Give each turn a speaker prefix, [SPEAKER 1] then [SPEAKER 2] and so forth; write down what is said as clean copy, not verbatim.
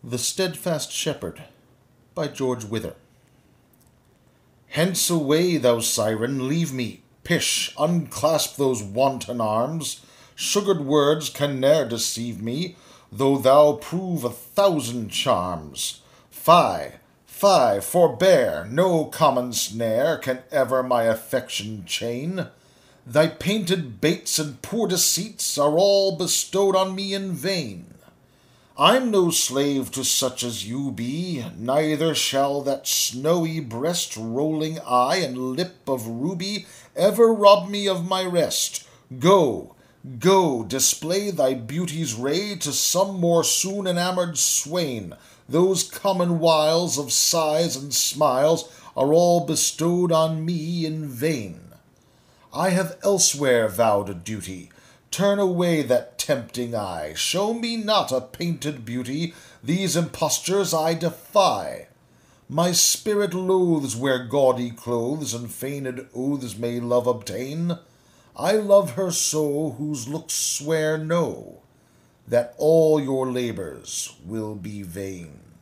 [SPEAKER 1] The Steadfast Shepherd by George Wither. Hence away, thou siren, leave me. Pish, unclasp those wanton arms. Sugared words can ne'er deceive me, though thou prove 1,000 charms. Fie, fie, forbear, no common snare can ever my affection chain. Thy painted baits and poor deceits are all bestowed on me in vain. I'm no slave to such as you be, neither shall that snowy breast, rolling eye, and lip of ruby ever rob me of my rest. Go, go, display thy beauty's ray to some more soon enamoured swain. Those common wiles of sighs and smiles are all bestowed on me in vain. I have elsewhere vowed a duty. Turn away that tempting eye. Show me not a painted beauty. These impostures I defy. My spirit loathes where gaudy clothes and feigned oaths may love obtain. I love her so whose looks swear no, that all your labours will be vain.